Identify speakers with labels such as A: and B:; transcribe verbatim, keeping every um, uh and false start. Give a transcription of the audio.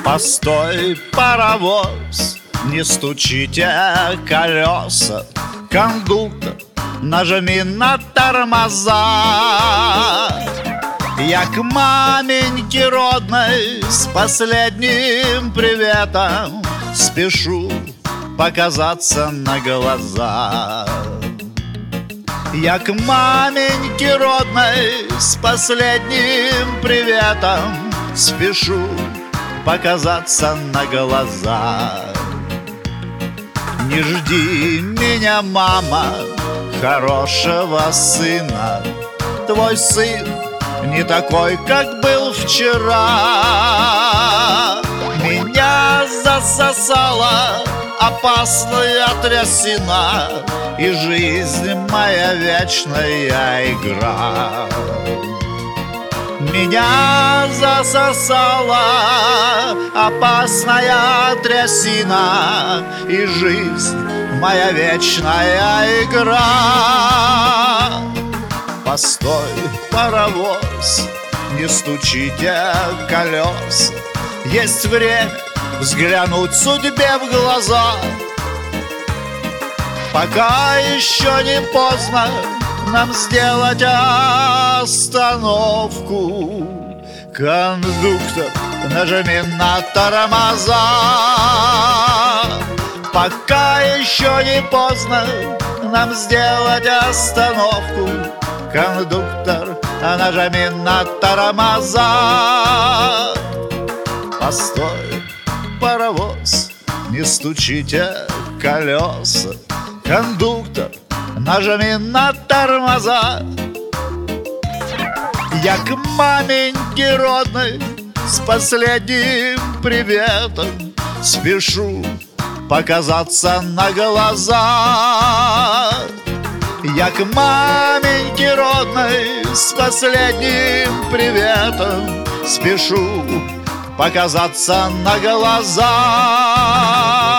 A: Постой, паровоз, не стучите колеса. Кондуктор, нажми на тормоза. Я к маменьке родной с последним приветом спешу показаться на глаза. Я к маменьке родной с последним приветом спешу показаться на глаза. Не жди меня, мама, хорошего сына. Твой сын не такой, как был вчера. Меня засосала опасная трясина, и жизнь моя вечная игра. Меня засосала опасная трясина, и жизнь моя вечная игра. Постой, паровоз, не стучите колеса. Есть время взглянуть судьбе в глаза. Пока еще не поздно нам сделать остановку. Кондуктор, нажми на тормоза. Пока еще не поздно нам сделать остановку. Кондуктор, нажми на тормоза. Постой, паровоз, не стучите колеса. Кондуктор, нажми на тормоза. Я к маменьке родной с последним приветом спешу показаться на глаза. Я к маменьке родной с последним приветом спешу показаться на глаза.